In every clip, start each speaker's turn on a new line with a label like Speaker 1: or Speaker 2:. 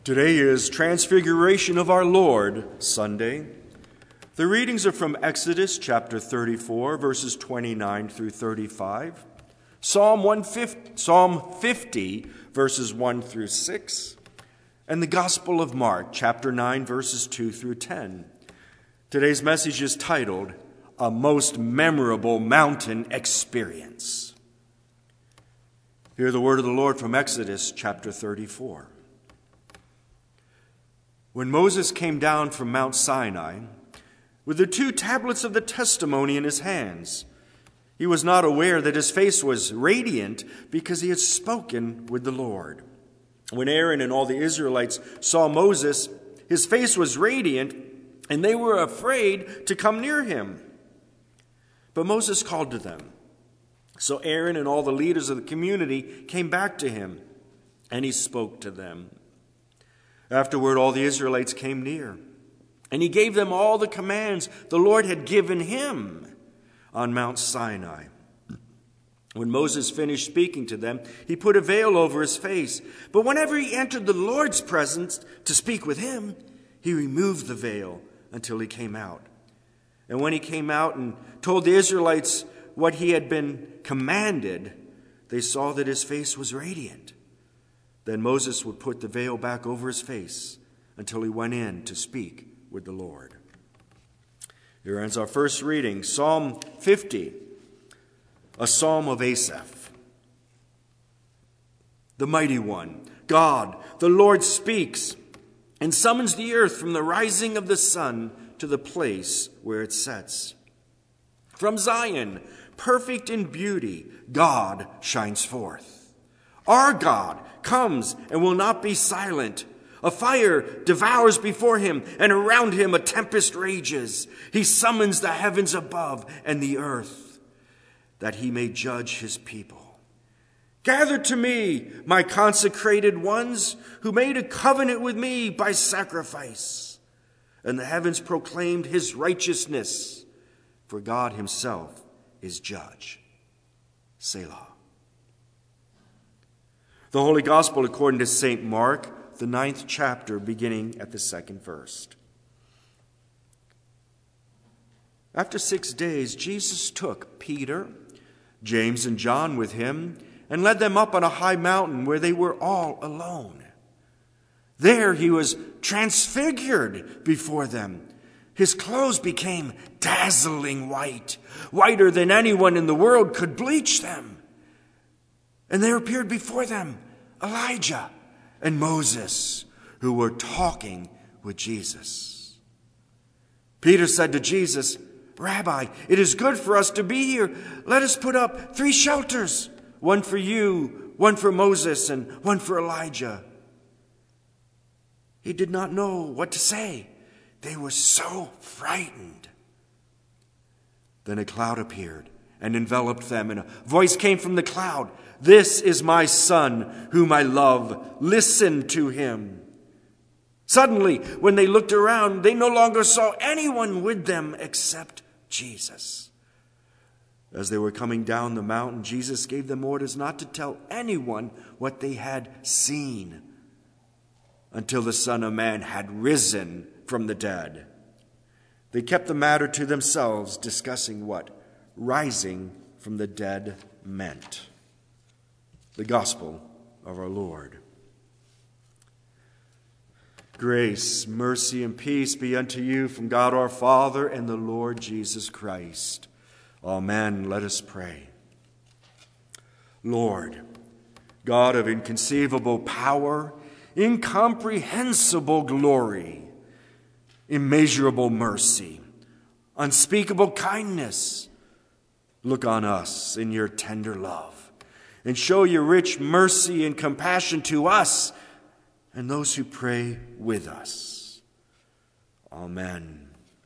Speaker 1: Today is Transfiguration of our Lord Sunday. The readings are from Exodus chapter 34, verses 29 through 35, Psalm 50, verses 1 through 6, and the Gospel of Mark, chapter 9, verses 2 through 10. Today's message is titled, A Most Memorable Mountain Experience. Hear the word of the Lord from Exodus chapter 34. When Moses came down from Mount Sinai with the 2 tablets of the testimony in his hands, he was not aware that his face was radiant because he had spoken with the Lord. When Aaron and all the Israelites saw Moses, his face was radiant, and they were afraid to come near him. But Moses called to them. So Aaron and all the leaders of the community came back to him, and he spoke to them. Afterward, all the Israelites came near, and he gave them all the commands the Lord had given him on Mount Sinai. When Moses finished speaking to them, he put a veil over his face. But whenever he entered the Lord's presence to speak with him, he removed the veil until he came out. And when he came out and told the Israelites what he had been commanded, they saw that his face was radiant. Then Moses would put the veil back over his face until he went in to speak with the Lord. Here ends our first reading, Psalm 50, a psalm of Asaph. The mighty one, God, the Lord speaks and summons the earth from the rising of the sun to the place where it sets. From Zion, perfect in beauty, God shines forth. Our God comes and will not be silent. A fire devours before him, and around him a tempest rages. He summons the heavens above and the earth, that he may judge his people. Gather to me, my consecrated ones, who made a covenant with me by sacrifice. And the heavens proclaimed his righteousness, for God himself is judge. Selah. The Holy Gospel according to St. Mark, the 9th chapter, beginning at the 2nd verse. After 6 days, Jesus took Peter, James, and John with him and led them up on a high mountain where they were all alone. There he was transfigured before them. His clothes became dazzling white, whiter than anyone in the world could bleach them. And there appeared before them Elijah and Moses, who were talking with Jesus. Peter said to Jesus, Rabbi, it is good for us to be here. Let us put up 3 shelters, one for you, one for Moses, and one for Elijah. He did not know what to say. They were so frightened. Then a cloud appeared and enveloped them, and a voice came from the cloud. This is my son, whom I love. Listen to him. Suddenly, when they looked around, they no longer saw anyone with them except Jesus. As they were coming down the mountain, Jesus gave them orders not to tell anyone what they had seen until the Son of Man had risen from the dead. They kept the matter to themselves, discussing what rising from the dead meant. The Gospel of our Lord. Grace, mercy, and peace be unto you from God our Father and the Lord Jesus Christ. Amen. Let us pray. Lord, God of inconceivable power, incomprehensible glory, immeasurable mercy, unspeakable kindness, look on us in your tender love and show your rich mercy and compassion to us and those who pray with us. Amen.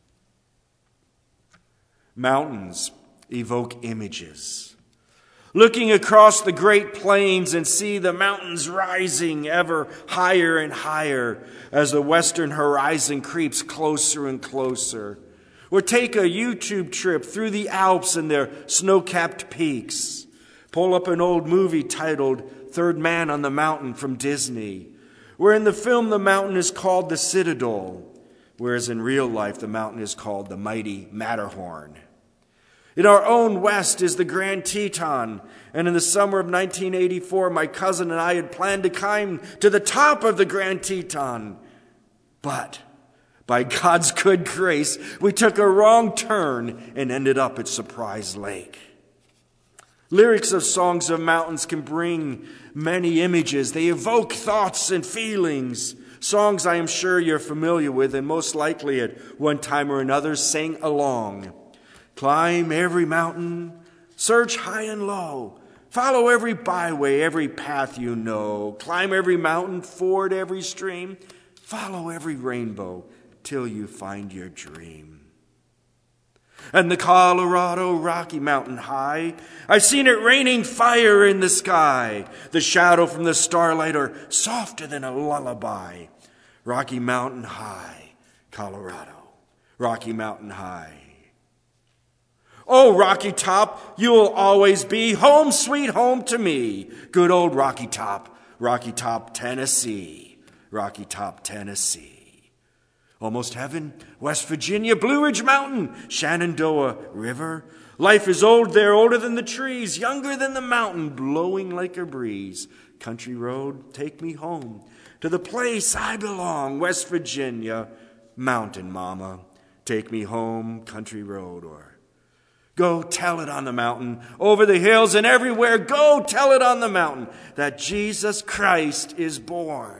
Speaker 1: Mountains evoke images. Looking across the great plains and see the mountains rising ever higher and higher as the western horizon creeps closer and closer. Or take a YouTube trip through the Alps and their snow-capped peaks. Pull up an old movie titled Third Man on the Mountain from Disney. where in the film the mountain is called the Citadel, whereas in real life the mountain is called the mighty Matterhorn. In our own west is the Grand Teton, and in the summer of 1984, my cousin and I had planned to climb to the top of the Grand Teton. But by God's good grace, we took a wrong turn and ended up at Surprise Lake. Lyrics of songs of mountains can bring many images. They evoke thoughts and feelings. Songs I am sure you're familiar with and most likely at one time or another sang along. Climb every mountain, search high and low, follow every byway, every path you know. Climb every mountain, ford every stream, follow every rainbow till you find your dream. And the Colorado Rocky Mountain high, I've seen it raining fire in the sky. The shadow from the starlight are softer than a lullaby. Rocky Mountain High, Colorado, Rocky Mountain High. Oh, Rocky Top, you'll always be home sweet home to me. Good old Rocky Top, Tennessee, Rocky Top, Tennessee. Almost heaven, West Virginia, Blue Ridge Mountain, Shenandoah River. Life is old there, older than the trees, younger than the mountain, blowing like a breeze. Country road, take me home to the place I belong, West Virginia, Mountain Mama. Take me home, country road, or go tell it on the mountain, over the hills and everywhere. Go tell it on the mountain that Jesus Christ is born.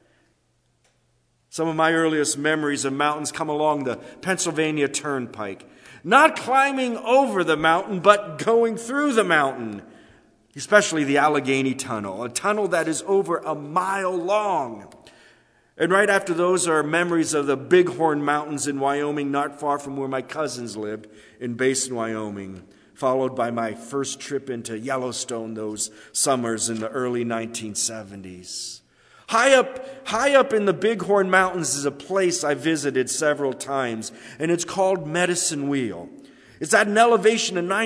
Speaker 1: Some of my earliest memories of mountains come along the Pennsylvania Turnpike. Not climbing over the mountain, but going through the mountain. Especially the Allegheny Tunnel, a tunnel that is over a mile long. And right after those are memories of the Bighorn Mountains in Wyoming, not far from where my cousins lived in Basin, Wyoming, followed by my first trip into Yellowstone those summers in the early 1970s. High up in the Bighorn Mountains is a place I visited several times, and it's called Medicine Wheel. It's at an elevation of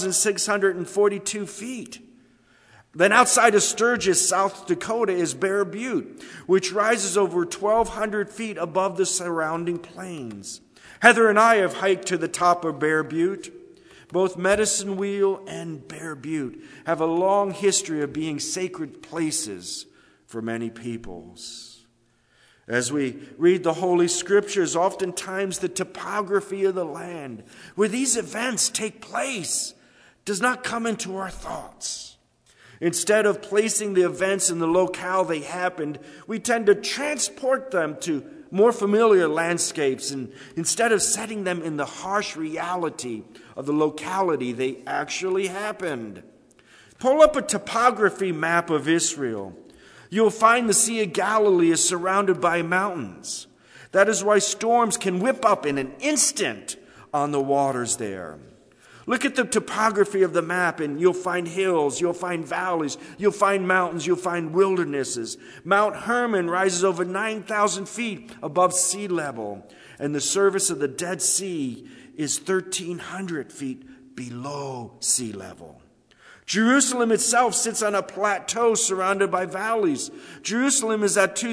Speaker 1: 9,642 feet. Then outside of Sturgis, South Dakota, is Bear Butte, which rises over 1,200 feet above the surrounding plains. Heather and I have hiked to the top of Bear Butte. Both Medicine Wheel and Bear Butte have a long history of being sacred places for many peoples. As we read the Holy Scriptures, oftentimes the topography of the land where these events take place does not come into our thoughts. Instead of placing the events in the locale they happened, we tend to transport them to more familiar landscapes, and instead of setting them in the harsh reality of the locality they actually happened. Pull up a topography map of Israel. You'll find the Sea of Galilee is surrounded by mountains. That is why storms can whip up in an instant on the waters there. Look at the topography of the map and you'll find hills, you'll find valleys, you'll find mountains, you'll find wildernesses. Mount Hermon rises over 9,000 feet above sea level, and the surface of the Dead Sea is 1,300 feet below sea level. Jerusalem itself sits on a plateau surrounded by valleys. Jerusalem is at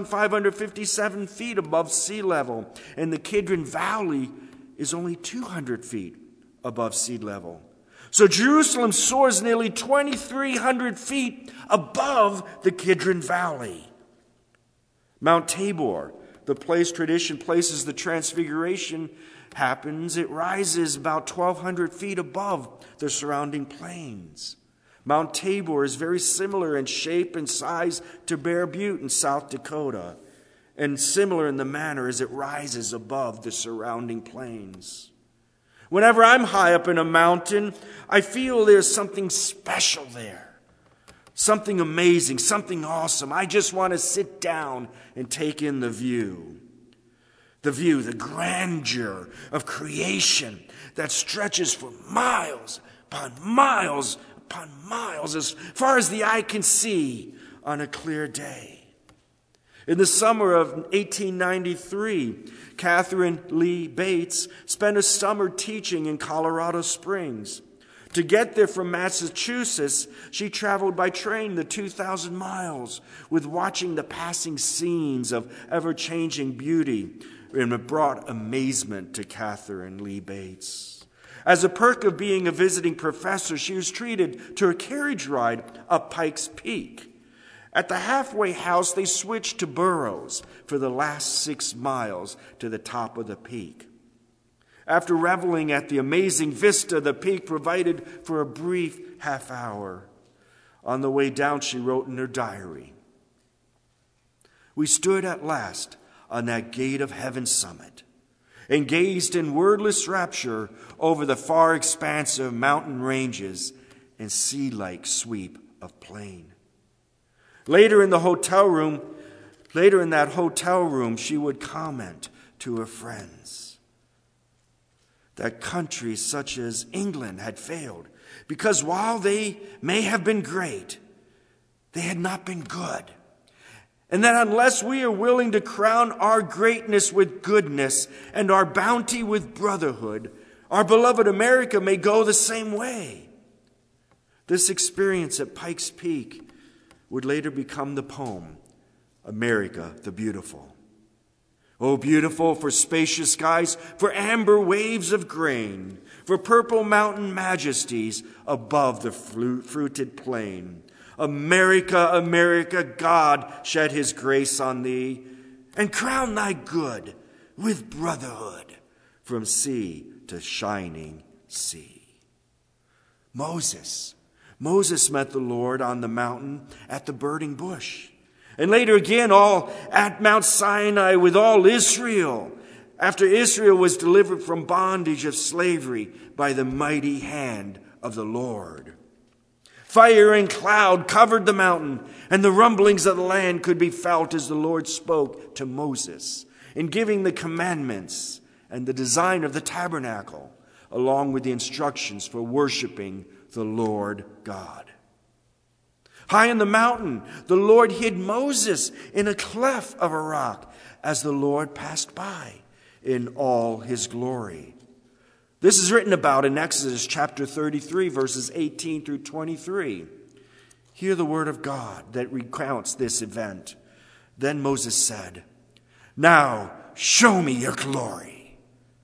Speaker 1: 2,557 feet above sea level, and the Kidron Valley is only 200 feet above sea level. So Jerusalem soars nearly 2,300 feet above the Kidron Valley. Mount Tabor, the place tradition places the Transfiguration happens, it rises about 1,200 feet above the surrounding plains. Mount Tabor is very similar in shape and size to Bear Butte in South Dakota, and similar in the manner as it rises above the surrounding plains. Whenever I'm high up in a mountain, I feel there's something special there. Something amazing, something awesome. I just want to sit down and take in the view. The view, the grandeur of creation that stretches for miles upon miles upon miles, as far as the eye can see on a clear day. In the summer of 1893, Catherine Lee Bates spent a summer teaching in Colorado Springs. To get there from Massachusetts, she traveled by train the 2,000 miles, with watching the passing scenes of ever-changing beauty, and it brought amazement to Catherine Lee Bates. As a perk of being a visiting professor, she was treated to a carriage ride up Pikes Peak. At the halfway house, they switched to burros for the last 6 miles to the top of the peak. After reveling at the amazing vista the peak provided for a brief half hour, on the way down, she wrote in her diary, "We stood at last on that gate of heaven's summit and gazed in wordless rapture over the far expanse of mountain ranges and sea-like sweep of plain." Later in that hotel room, she would comment to her friends that countries such as England had failed because while they may have been great, they had not been good. And that unless we are willing to crown our greatness with goodness and our bounty with brotherhood, our beloved America may go the same way. This experience at Pikes Peak would later become the poem, America the Beautiful. Oh, beautiful for spacious skies, for amber waves of grain, for purple mountain majesties above the fruited plain. America, America, God shed his grace on thee, and crown thy good with brotherhood from sea to shining sea. Moses met the Lord on the mountain at the burning bush. And later again, all at Mount Sinai with all Israel, after Israel was delivered from bondage of slavery by the mighty hand of the Lord. Fire and cloud covered the mountain, and the rumblings of the land could be felt as the Lord spoke to Moses in giving the commandments and the design of the tabernacle, along with the instructions for worshiping the Lord God. High in the mountain, the Lord hid Moses in a cleft of a rock as the Lord passed by in all his glory. This is written about in Exodus chapter 33, verses 18 through 23. Hear the word of God that recounts this event. Then Moses said, "Now show me your glory."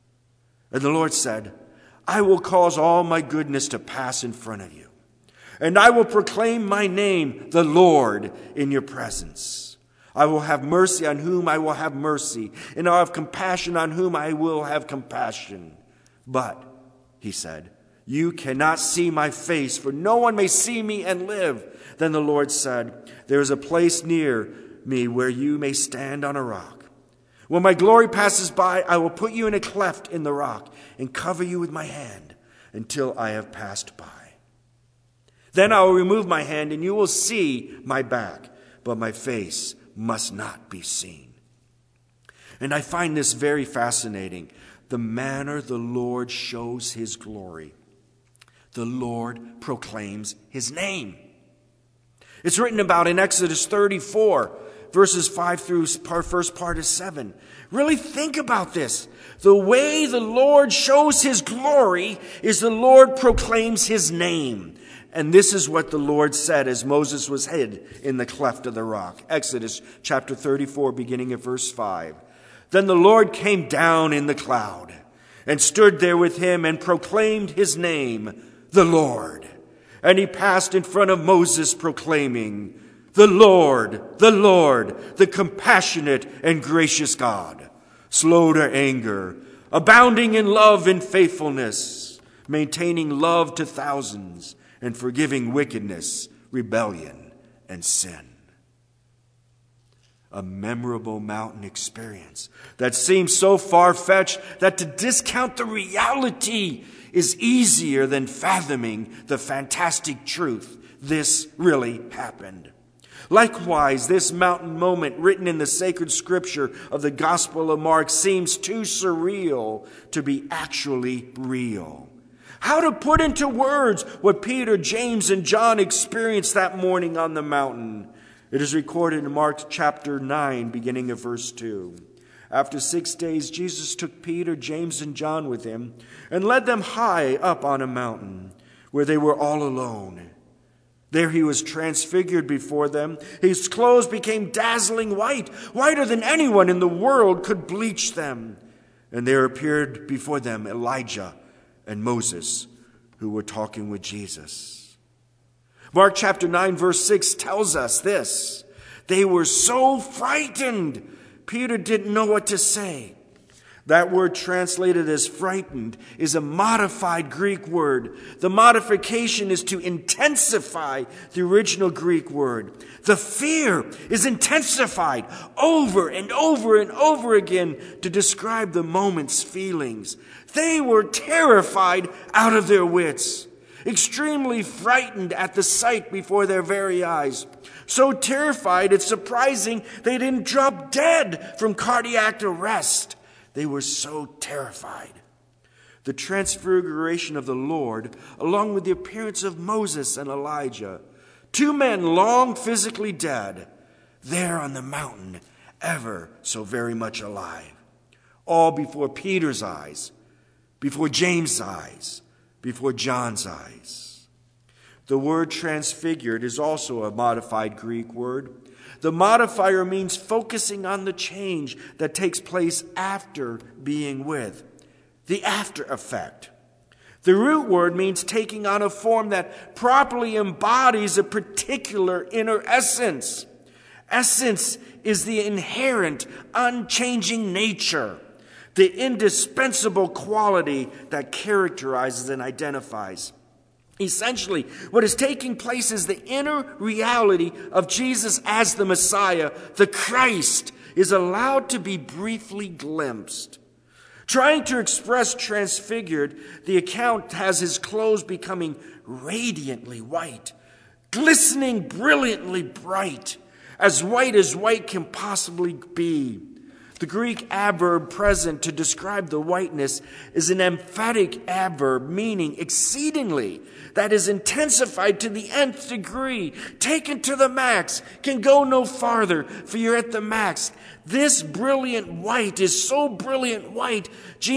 Speaker 1: And the Lord said, "I will cause all my goodness to pass in front of you. And I will proclaim my name, the Lord, in your presence. I will have mercy on whom I will have mercy, and I'll have compassion on whom I will have compassion. But," he said, "you cannot see my face, for no one may see me and live." Then the Lord said, "There is a place near me where you may stand on a rock. When my glory passes by, I will put you in a cleft in the rock and cover you with my hand until I have passed by. Then I will remove my hand, and you will see my back, but my face must not be seen." And I find this very fascinating, the manner the Lord shows his glory. The Lord proclaims his name. It's written about in Exodus 34, verses 5 through first part of 7. Really think about this. The way the Lord shows his glory is the Lord proclaims his name. And this is what the Lord said as Moses was hid in the cleft of the rock. Exodus chapter 34, beginning at verse 5. Then the Lord came down in the cloud and stood there with him and proclaimed his name, the Lord. And he passed in front of Moses proclaiming, the Lord, the compassionate and gracious God, slow to anger, abounding in love and faithfulness, maintaining love to thousands, and forgiving wickedness, rebellion, and sin." A memorable mountain experience that seems so far-fetched that to discount the reality is easier than fathoming the fantastic truth. This really happened. Likewise, this mountain moment written in the sacred scripture of the Gospel of Mark seems too surreal to be actually real. How to put into words what Peter, James, and John experienced that morning on the mountain? It is recorded in Mark chapter 9, beginning of verse 2. After 6 days, Jesus took Peter, James, and John with him and led them high up on a mountain where they were all alone. There he was transfigured before them. His clothes became dazzling white, whiter than anyone in the world could bleach them. And there appeared before them Elijah and Moses, who were talking with Jesus. Mark chapter 9, verse 6 tells us this. They were so frightened, Peter didn't know what to say. That word translated as frightened is a modified Greek word. The modification is to intensify the original Greek word. The fear is intensified over and over and over again to describe the moment's feelings. They were terrified out of their wits, extremely frightened at the sight before their very eyes. So terrified, it's surprising they didn't drop dead from cardiac arrest. They were so terrified. The transfiguration of the Lord, along with the appearance of Moses and Elijah, two men long physically dead, there on the mountain, ever so very much alive. All before Peter's eyes, before James' eyes, before John's eyes. The word transfigured is also a modified Greek word. The modifier means focusing on the change that takes place after being with, the after effect. The root word means taking on a form that properly embodies a particular inner essence. Essence is the inherent, unchanging nature, the indispensable quality that characterizes and identifies. Essentially, what is taking place is the inner reality of Jesus as the Messiah, the Christ, is allowed to be briefly glimpsed. Trying to express transfigured, the account has his clothes becoming radiantly white, glistening brilliantly bright, as white can possibly be. The Greek adverb present to describe the whiteness is an emphatic adverb meaning exceedingly, that is intensified to the nth degree, taken to the max, can go no farther, for you're at the max. This brilliant white is so brilliant white,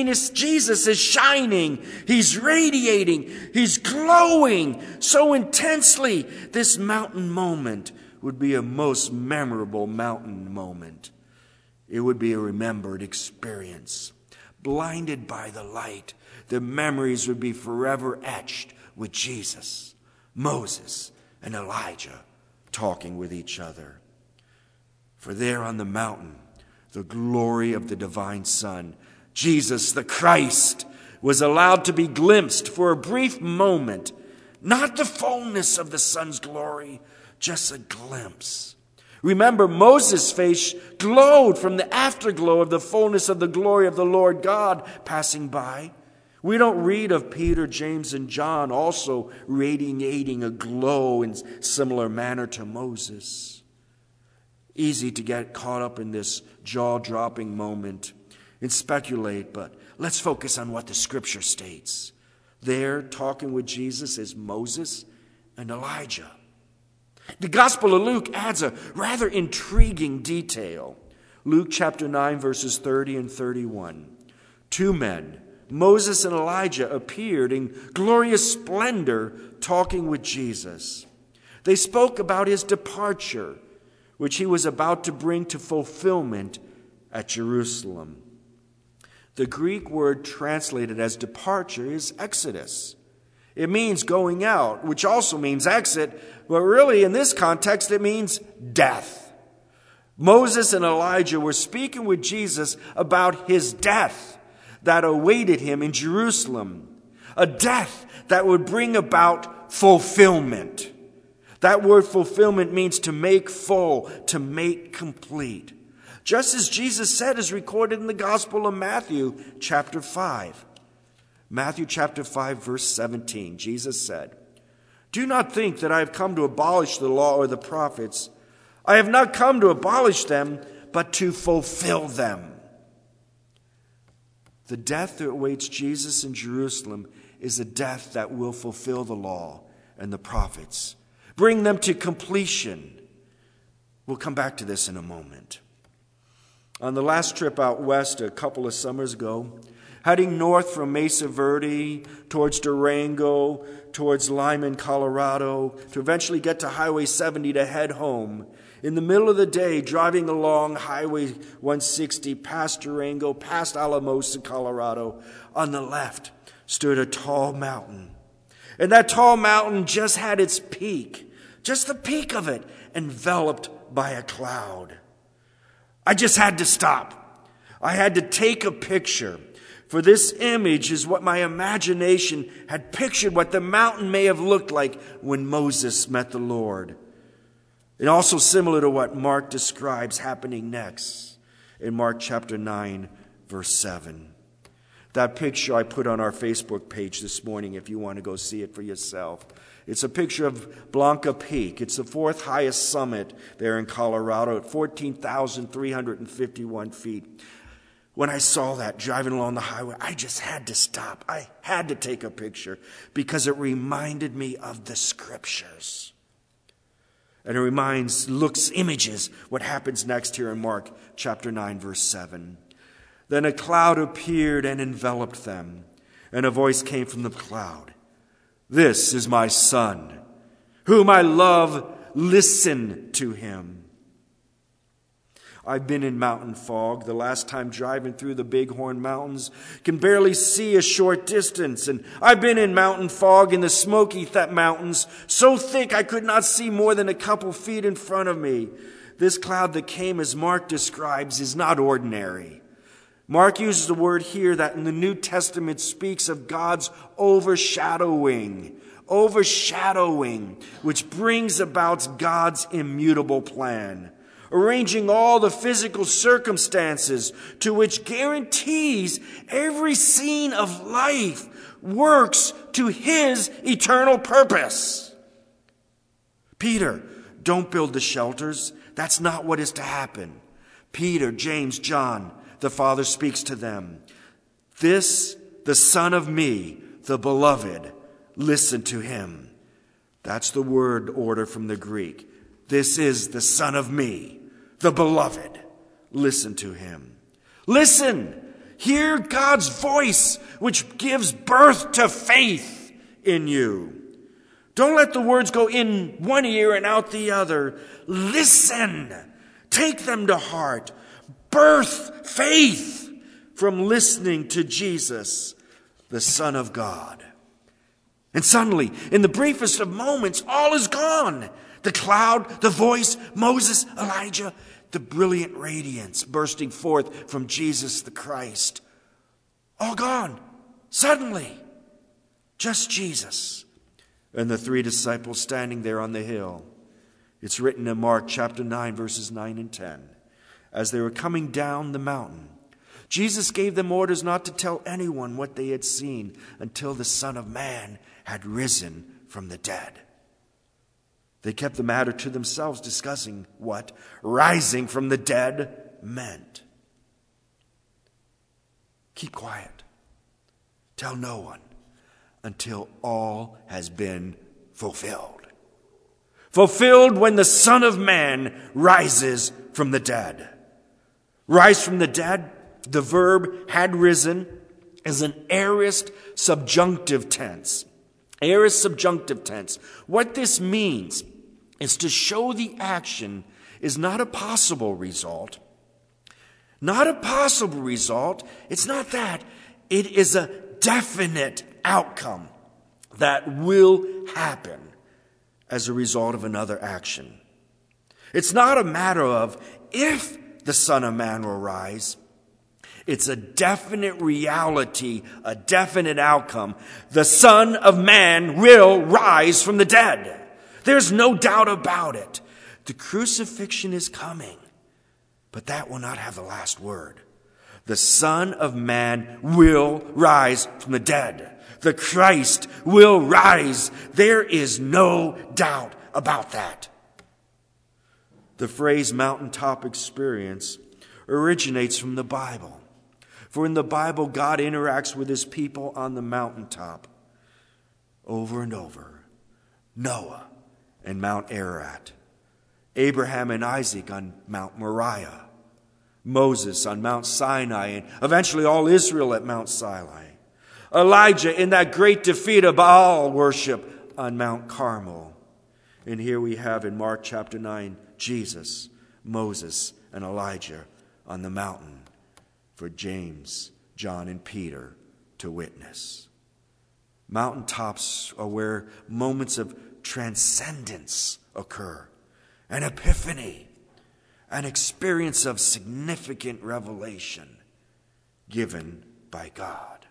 Speaker 1: Jesus is shining, he's radiating, he's glowing so intensely. This mountain moment would be a most memorable mountain moment. It would be a remembered experience. Blinded by the light, the memories would be forever etched with Jesus, Moses, and Elijah talking with each other. For there on the mountain, the glory of the divine Son, Jesus the Christ, was allowed to be glimpsed for a brief moment. Not the fullness of the Son's glory, just a glimpse. Remember, Moses' face glowed from the afterglow of the fullness of the glory of the Lord God passing by. We don't read of Peter, James, and John also radiating a glow in similar manner to Moses. Easy to get caught up in this jaw-dropping moment and speculate, but let's focus on what the Scripture states. There, talking with Jesus, is Moses and Elijah. The Gospel of Luke adds a rather intriguing detail. Luke chapter 9, verses 30 and 31. Two men, Moses and Elijah, appeared in glorious splendor talking with Jesus. They spoke about his departure, which he was about to bring to fulfillment at Jerusalem. The Greek word translated as departure is exodus. It means going out, which also means exit, but really in this context it means death. Moses and Elijah were speaking with Jesus about his death that awaited him in Jerusalem, a death that would bring about fulfillment. That word fulfillment means to make full, to make complete. Just as Jesus said is recorded in the Gospel of Matthew chapter 5. Matthew chapter 5, verse 17, Jesus said, "Do not think that I have come to abolish the law or the prophets. I have not come to abolish them, but to fulfill them." The death that awaits Jesus in Jerusalem is a death that will fulfill the law and the prophets, bring them to completion. We'll come back to this in a moment. On the last trip out west a couple of summers ago, heading north from Mesa Verde towards Durango, towards Lyman, Colorado, to eventually get to Highway 70 to head home. In the middle of the day, driving along Highway 160 past Durango, past Alamosa, Colorado, on the left stood a tall mountain. And that tall mountain just had its peak, just the peak of it, enveloped by a cloud. I just had to stop. I had to take a picture. For this image is what my imagination had pictured what the mountain may have looked like when Moses met the Lord. And also similar to what Mark describes happening next in Mark chapter 9, verse 7. That picture I put on our Facebook page this morning if you want to go see it for yourself. It's a picture of Blanca Peak. It's the fourth highest summit there in Colorado at 14,351 feet. When I saw that driving along the highway, I just had to stop. I had to take a picture because it reminded me of the scriptures. And it images what happens next here in Mark chapter 9, verse 7. Then a cloud appeared and enveloped them, and a voice came from the cloud. This is my son, whom I love. Listen to him. I've been in mountain fog. The last time driving through the Bighorn Mountains, can barely see a short distance. And I've been in mountain fog in the Smoky Mountains, so thick I could not see more than a couple feet in front of me. This cloud that came, as Mark describes, is not ordinary. Mark uses the word here that in the New Testament speaks of God's overshadowing, which brings about God's immutable plan, arranging all the physical circumstances to which guarantees every scene of life works to his eternal purpose. Peter, don't build the shelters. That's not what is to happen. Peter, James, John, the Father speaks to them. This, the Son of me, the beloved, listen to him. That's the word order from the Greek. This is the Son of me, the beloved. Listen to him. Listen. Hear God's voice, which gives birth to faith in you. Don't let the words go in one ear and out the other. Listen. Take them to heart. Birth faith from listening to Jesus, the Son of God. And suddenly, in the briefest of moments, all is gone. The cloud, the voice, Moses, Elijah, the brilliant radiance bursting forth from Jesus the Christ. All gone. Suddenly. Just Jesus. And the three disciples standing there on the hill. It's written in Mark chapter 9, verses 9 and 10. As they were coming down the mountain, Jesus gave them orders not to tell anyone what they had seen until the Son of Man had risen from the dead. They kept the matter to themselves, discussing what rising from the dead meant. Keep quiet. Tell no one until all has been fulfilled. Fulfilled when the Son of Man rises from the dead. Rise from the dead, the verb had risen, is an aorist subjunctive tense. Aorist subjunctive tense. What this means is to show the action is not a possible result. Not a possible result. It's not that. It is a definite outcome that will happen as a result of another action. It's not a matter of if the Son of Man will rise. It's a definite reality, a definite outcome. The Son of Man will rise from the dead. There's no doubt about it. The crucifixion is coming, but that will not have the last word. The Son of Man will rise from the dead. The Christ will rise. There is no doubt about that. The phrase mountaintop experience originates from the Bible. For in the Bible, God interacts with his people on the mountaintop over and over. Noah and Mount Ararat. Abraham and Isaac on Mount Moriah. Moses on Mount Sinai, and eventually all Israel at Mount Sinai. Elijah in that great defeat of Baal worship on Mount Carmel. And here we have in Mark chapter 9, Jesus, Moses, and Elijah on the mountain for James, John, and Peter to witness. Mountaintops are where moments of transcendence occur, an epiphany, an experience of significant revelation given by God.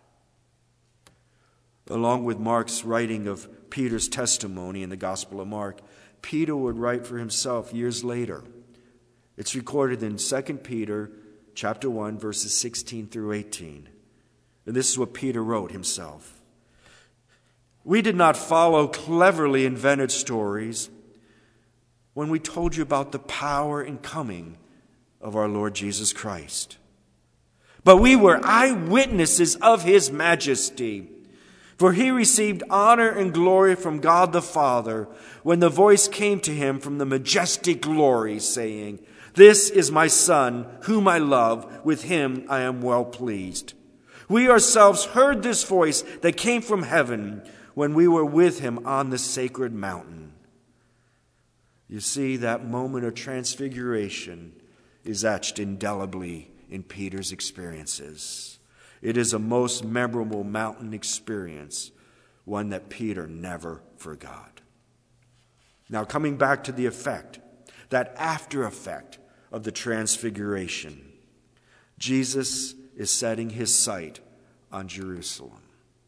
Speaker 1: Along with Mark's writing of Peter's testimony in the Gospel of Mark, Peter would write for himself years later. It's recorded in 2 Peter chapter 1, verses 16 through 18. And this is what Peter wrote himself. We did not follow cleverly invented stories when we told you about the power and coming of our Lord Jesus Christ. But we were eyewitnesses of his majesty. For he received honor and glory from God the Father when the voice came to him from the majestic glory, saying, "This is my Son, whom I love. With him I am well pleased." We ourselves heard this voice that came from heaven when we were with him on the sacred mountain. You see, that moment of transfiguration is etched indelibly in Peter's experiences. It is a most memorable mountain experience, one that Peter never forgot. Now, coming back to the effect, that after effect of the transfiguration, Jesus is setting his sight on Jerusalem.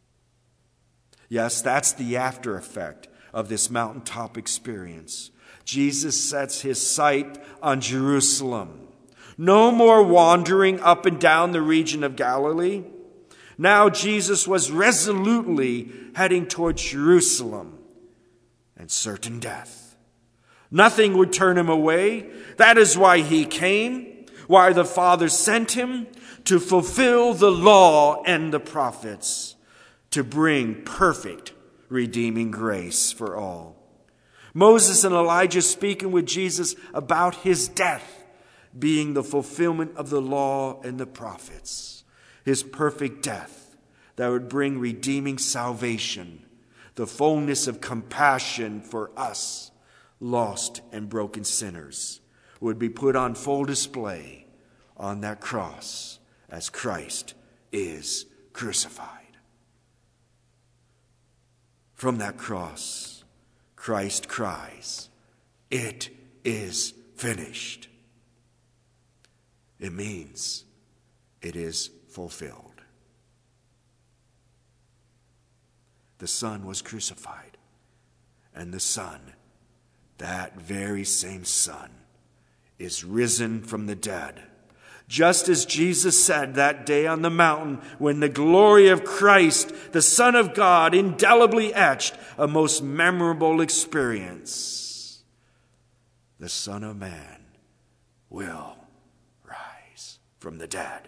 Speaker 1: Yes, that's the after effect of this mountaintop experience. Jesus sets his sight on Jerusalem. No more wandering up and down the region of Galilee. Now Jesus was resolutely heading towards Jerusalem and certain death. Nothing would turn him away. That is why he came, why the Father sent him, to fulfill the law and the prophets, to bring perfect redeeming grace for all. Moses and Elijah speaking with Jesus about his death being the fulfillment of the law and the prophets, his perfect death that would bring redeeming salvation, the fullness of compassion for us, lost and broken sinners, would be put on full display on that cross as Christ is crucified. From that cross, Christ cries, "It is finished." It means it is fulfilled. The Son was crucified, and the Son, that very same Son, is risen from the dead. Just as Jesus said that day on the mountain when the glory of Christ, the Son of God, indelibly etched a most memorable experience. The Son of Man will rise from the dead.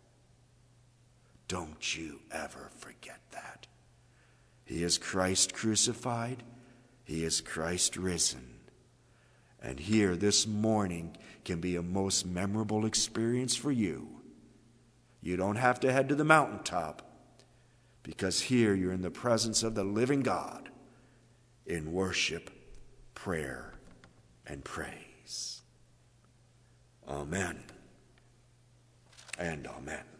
Speaker 1: Don't you ever forget that. He is Christ crucified. He is Christ risen. And here this morning can be a most memorable experience for you. You don't have to head to the mountaintop, because here you're in the presence of the living God in worship, prayer, and praise. Amen and amen.